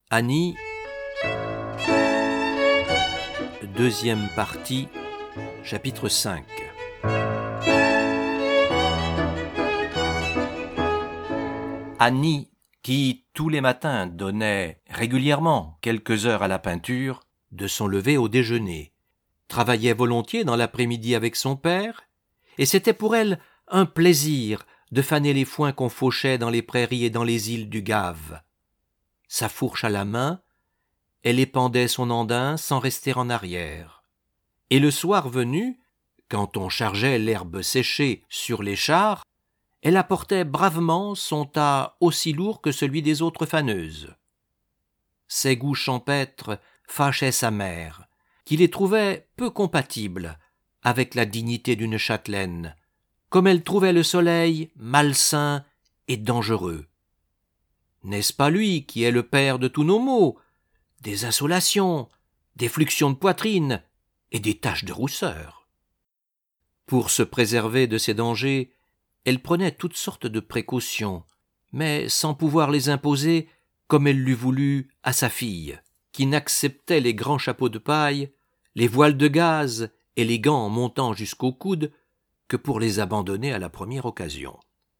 Annie, deuxième partie, chapitre 5. Annie, qui tous les matins donnait régulièrement quelques heures à la peinture, de son lever au déjeuner, travaillait volontiers dans l'après-midi avec son père, et c'était pour elle un plaisir de faner les foins qu'on fauchait dans les prairies et dans les îles du Gave. Sa fourche à la main, elle épandait son andin sans rester en arrière. Et le soir venu, quand on chargeait l'herbe séchée sur les chars, elle apportait bravement son tas aussi lourd que celui des autres faneuses. Ses goûts champêtres fâchaient sa mère, qui les trouvait peu compatibles avec la dignité d'une châtelaine, comme elle trouvait le soleil malsain et dangereux. N'est-ce pas lui qui est le père de tous nos maux, des insolations, des fluxions de poitrine et des taches de rousseur? Pour se préserver de ces dangers, elle prenait toutes sortes de précautions, mais sans pouvoir les imposer comme elle l'eût voulu à sa fille, qui n'acceptait les grands chapeaux de paille, les voiles de gaze et les gants montant jusqu'au coude que pour les abandonner à la première occasion.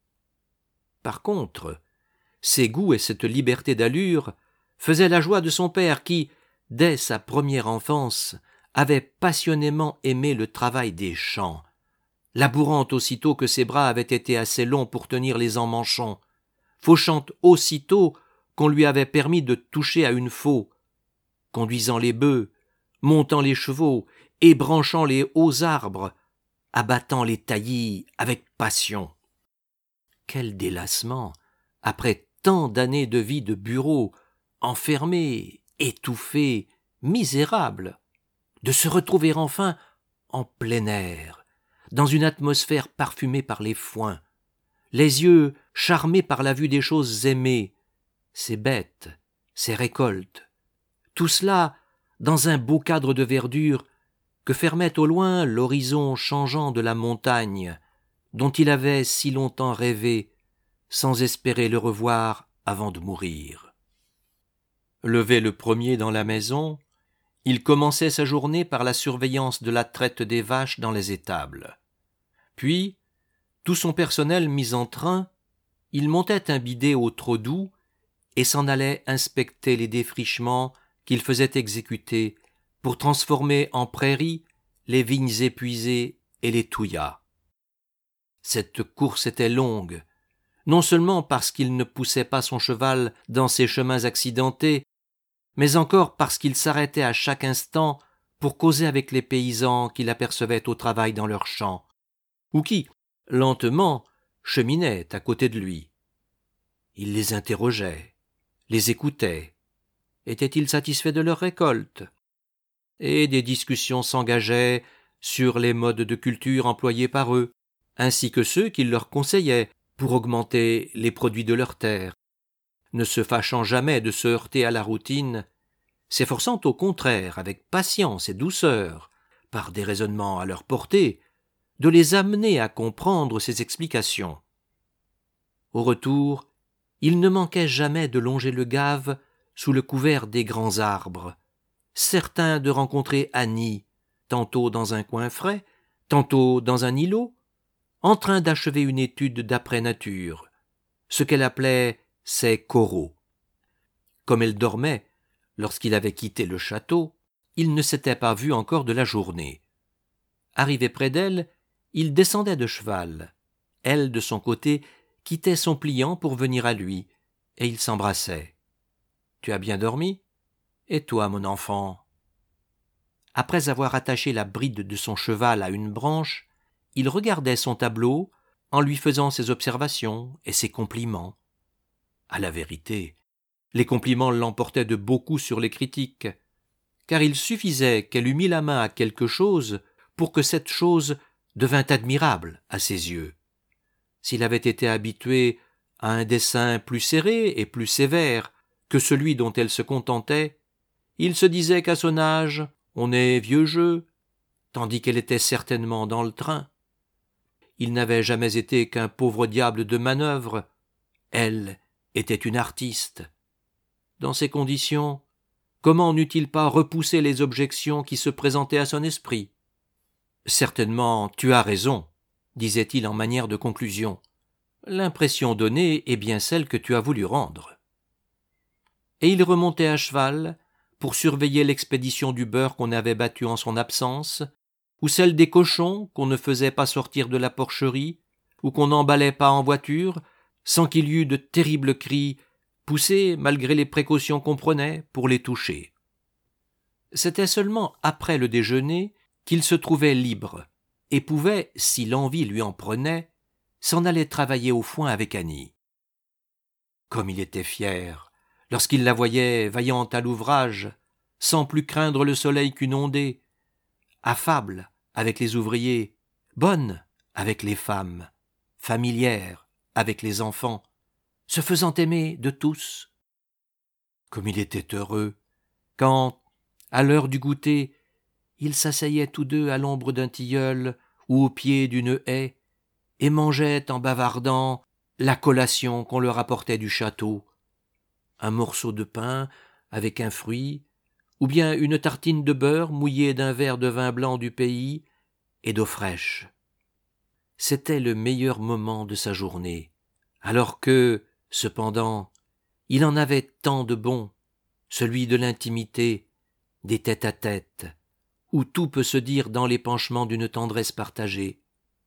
Par contre, ses goûts et cette liberté d'allure faisaient la joie de son père qui, dès sa première enfance, avait passionnément aimé le travail des champs, labourant aussitôt que ses bras avaient été assez longs pour tenir les emmanchons, fauchant aussitôt qu'on lui avait permis de toucher à une faux, conduisant les bœufs, montant les chevaux, ébranchant les hauts arbres, abattant les taillis avec passion. Quel délassement, après tant d'années de vie de bureau, enfermé, étouffé, misérable, de se retrouver enfin en plein air, dans une atmosphère parfumée par les foins, les yeux charmés par la vue des choses aimées, ses bêtes, ses récoltes, tout cela dans un beau cadre de verdure que fermait au loin l'horizon changeant de la montagne, dont il avait si longtemps rêvé, sans espérer le revoir avant de mourir. Levé le premier dans la maison, il commençait sa journée par la surveillance de la traite des vaches dans les étables. Puis, tout son personnel mis en train, il montait un bidet au trot doux et s'en allait inspecter les défrichements qu'il faisait exécuter pour transformer en prairies les vignes épuisées et les touillas. Cette course était longue, non seulement parce qu'il ne poussait pas son cheval dans ces chemins accidentés, mais encore parce qu'il s'arrêtait à chaque instant pour causer avec les paysans qu'il apercevait au travail dans leurs champs, ou qui, lentement, cheminaient à côté de lui. Il les interrogeait, les écoutait. Étaient-ils satisfaits de leur récolte? Et des discussions s'engageaient sur les modes de culture employés par eux, ainsi que ceux qu'il leur conseillait pour augmenter les produits de leurs terres, ne se fâchant jamais de se heurter à la routine, s'efforçant au contraire, avec patience et douceur, par des raisonnements à leur portée, de les amener à comprendre ses explications. Au retour, il ne manquait jamais de longer le Gave sous le couvert des grands arbres, certain de rencontrer Annie, tantôt dans un coin frais, tantôt dans un îlot, en train d'achever une étude d'après-nature, ce qu'elle appelait ses coraux. Comme elle dormait, lorsqu'il avait quitté le château, il ne s'était pas vu encore de la journée. Arrivé près d'elle, il descendait de cheval. Elle, de son côté, quittait son pliant pour venir à lui, et ils s'embrassaient. « Tu as bien dormi? Et toi, mon enfant ?» Après avoir attaché la bride de son cheval à une branche, il regardait son tableau en lui faisant ses observations et ses compliments. À la vérité, les compliments l'emportaient de beaucoup sur les critiques, car il suffisait qu'elle eût mis la main à quelque chose pour que cette chose devint admirable à ses yeux. S'il avait été habitué à un dessin plus serré et plus sévère que celui dont elle se contentait, il se disait qu'à son âge, on est vieux jeu, tandis qu'elle était certainement dans le train. Il n'avait jamais été qu'un pauvre diable de manœuvre. Elle était une artiste. dans ces conditions, comment n'eût-il pas repoussé les objections qui se présentaient à son esprit ? Certainement, tu as raison, disait-il en manière de conclusion. L'impression donnée est bien celle que tu as voulu rendre. Et il remontait à cheval pour surveiller l'expédition du beurre qu'on avait battu en son absence, ou celle des cochons qu'on ne faisait pas sortir de la porcherie, ou qu'on n'emballait pas en voiture, sans qu'il y eût de terribles cris poussés malgré les précautions qu'on prenait pour les toucher. C'était seulement après le déjeuner qu'il se trouvait libre et pouvait, si l'envie lui en prenait, s'en aller travailler au foin avec Annie. Comme il était fier lorsqu'il la voyait vaillante à l'ouvrage, sans plus craindre le soleil qu'une ondée, affable avec les ouvriers, bonne avec les femmes, familière avec les enfants, se faisant aimer de tous. Comme il était heureux quand, à l'heure du goûter, ils s'asseyaient tous deux à l'ombre d'un tilleul ou au pied d'une haie et mangeaient en bavardant la collation qu'on leur apportait du château, un morceau de pain avec un fruit, ou bien une tartine de beurre mouillée d'un verre de vin blanc du pays et d'eau fraîche. C'était le meilleur moment de sa journée, alors que, cependant, il en avait tant de bons, celui de l'intimité, des tête-à-tête, où tout peut se dire dans l'épanchement d'une tendresse partagée.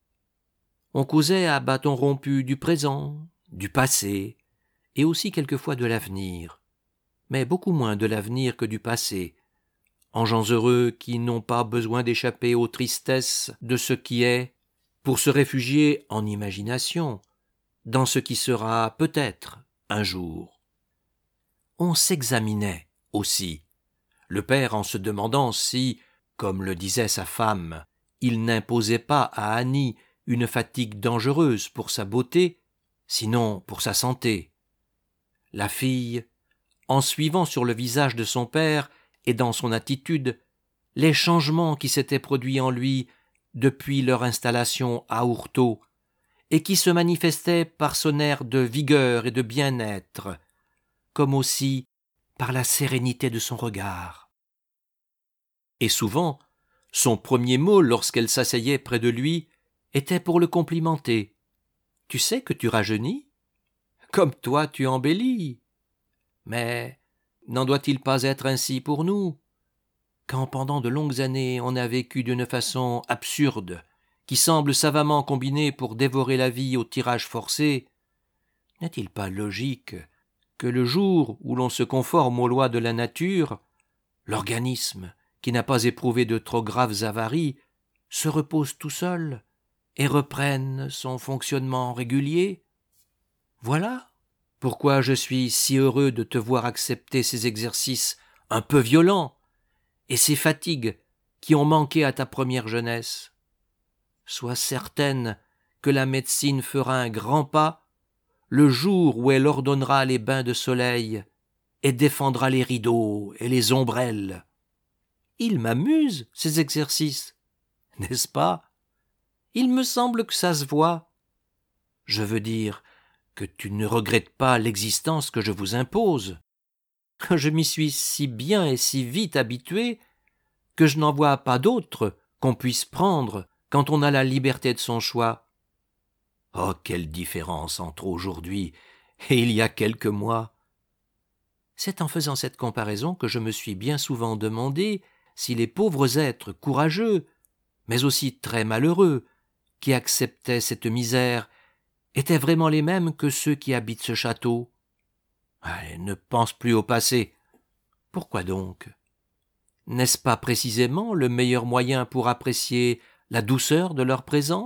On causait à bâtons rompus du présent, du passé, et aussi quelquefois de l'avenir, mais beaucoup moins de l'avenir que du passé, en gens heureux qui n'ont pas besoin d'échapper aux tristesses de ce qui est, pour se réfugier en imagination, dans ce qui sera peut-être un jour. On s'examinait aussi, le père en se demandant si, comme le disait sa femme, il n'imposait pas à Annie une fatigue dangereuse pour sa beauté, sinon pour sa santé. La fille, en suivant sur le visage de son père et dans son attitude les changements qui s'étaient produits en lui depuis leur installation à Ourteau et qui se manifestaient par son air de vigueur et de bien-être, comme aussi par la sérénité de son regard. Et souvent, son premier mot lorsqu'elle s'asseyait près de lui était pour le complimenter. « Tu sais que tu rajeunis ? Comme toi tu embellis. Mais n'en doit-il pas être ainsi pour nous ? Quand pendant de longues années on a vécu d'une façon absurde, qui semble savamment combinée pour dévorer la vie au tirage forcé, n'est-il pas logique que le jour où l'on se conforme aux lois de la nature, l'organisme, qui n'a pas éprouvé de trop graves avaries, se repose tout seul et reprenne son fonctionnement régulier ? Voilà pourquoi je suis si heureux de te voir accepter ces exercices un peu violents et ces fatigues qui ont manqué à ta première jeunesse. Sois certaine que la médecine fera un grand pas le jour où elle ordonnera les bains de soleil et défendra les rideaux et les ombrelles. Ils m'amusent, ces exercices, n'est-ce pas ? Il me semble que ça se voit. Je veux dire que tu ne regrettes pas l'existence que je vous impose. Je m'y suis si bien et si vite habitué que je n'en vois pas d'autre qu'on puisse prendre quand on a la liberté de son choix. Oh, quelle différence entre aujourd'hui et il y a quelques mois ! C'est en faisant cette comparaison que je me suis bien souvent demandé si les pauvres êtres courageux, mais aussi très malheureux, qui acceptaient cette misère, étaient vraiment les mêmes que ceux qui habitent ce château. Allez, ne pense plus au passé. Pourquoi donc ? N'est-ce pas précisément le meilleur moyen pour apprécier la douceur de l'heure présente ?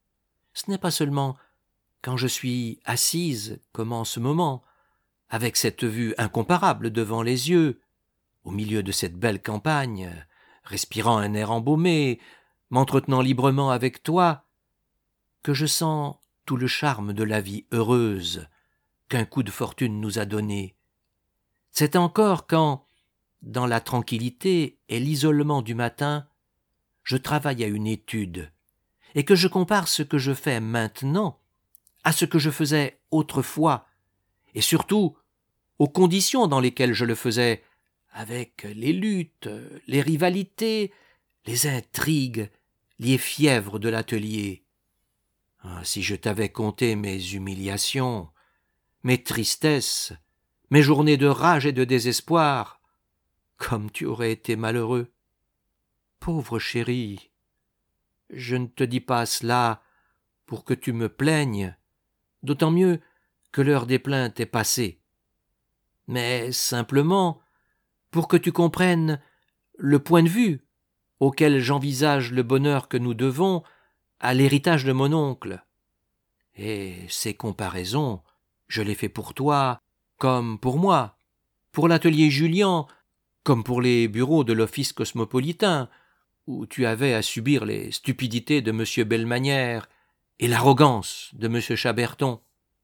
Ce n'est pas seulement quand je suis assise, comme en ce moment, avec cette vue incomparable devant les yeux, au milieu de cette belle campagne, respirant un air embaumé, m'entretenant librement avec toi, que je sens tout le charme de la vie heureuse qu'un coup de fortune nous a donnée. C'est encore quand, dans la tranquillité et l'isolement du matin, je travaille à une étude, et que je compare ce que je fais maintenant à ce que je faisais autrefois, et surtout aux conditions dans lesquelles je le faisais, avec les luttes, les rivalités, les intrigues, les fièvres de l'atelier. Ah, si je t'avais conté mes humiliations, mes tristesses, mes journées de rage et de désespoir, comme tu aurais été malheureux. Pauvre chérie, je ne te dis pas cela pour que tu me plaignes, d'autant mieux que l'heure des plaintes est passée, mais simplement pour que tu comprennes le point de vue auquel j'envisage le bonheur que nous devons à l'héritage de mon oncle. Et ces comparaisons, je les fais pour toi comme pour moi, pour l'atelier Julian comme pour les bureaux de l'office cosmopolitain, où tu avais à subir les stupidités de M. Bellemanière et l'arrogance de M. Chaberton.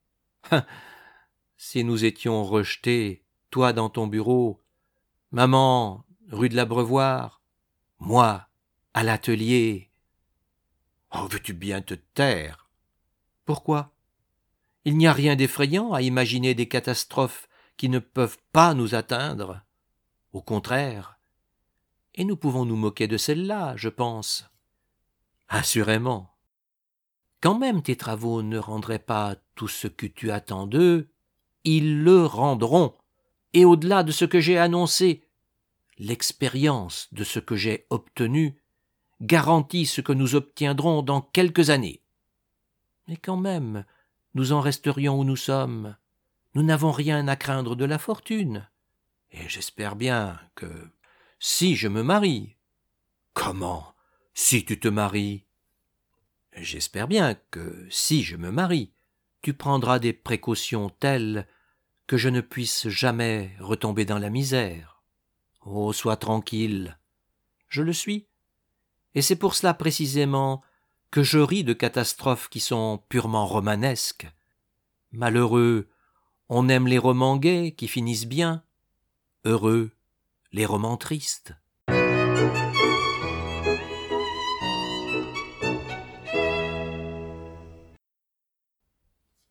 Si nous étions rejetés, toi dans ton bureau, maman rue de l'Abreuvoir, moi à l'atelier. Oh, veux-tu bien te taire? Pourquoi? Il n'y a rien d'effrayant à imaginer des catastrophes qui ne peuvent pas nous atteindre. Au contraire. Et nous pouvons nous moquer de celle-là, je pense. Assurément. Quand même tes travaux ne rendraient pas tout ce que tu attends d'eux, ils le rendront, et au-delà de ce que j'ai annoncé, l'expérience de ce que j'ai obtenu garantit ce que nous obtiendrons dans quelques années. Mais quand même, nous en resterions où nous sommes. Nous n'avons rien à craindre de la fortune. Et j'espère bien que, si je me marie... Comment, si tu te maries? J'espère bien que, si je me marie, tu prendras des précautions telles que je ne puisse jamais retomber dans la misère. Oh, sois tranquille. Je le suis. Et c'est pour cela précisément que je ris de catastrophes qui sont purement romanesques. Malheureux, on aime les romans gais qui finissent bien. Heureux, les romans tristes.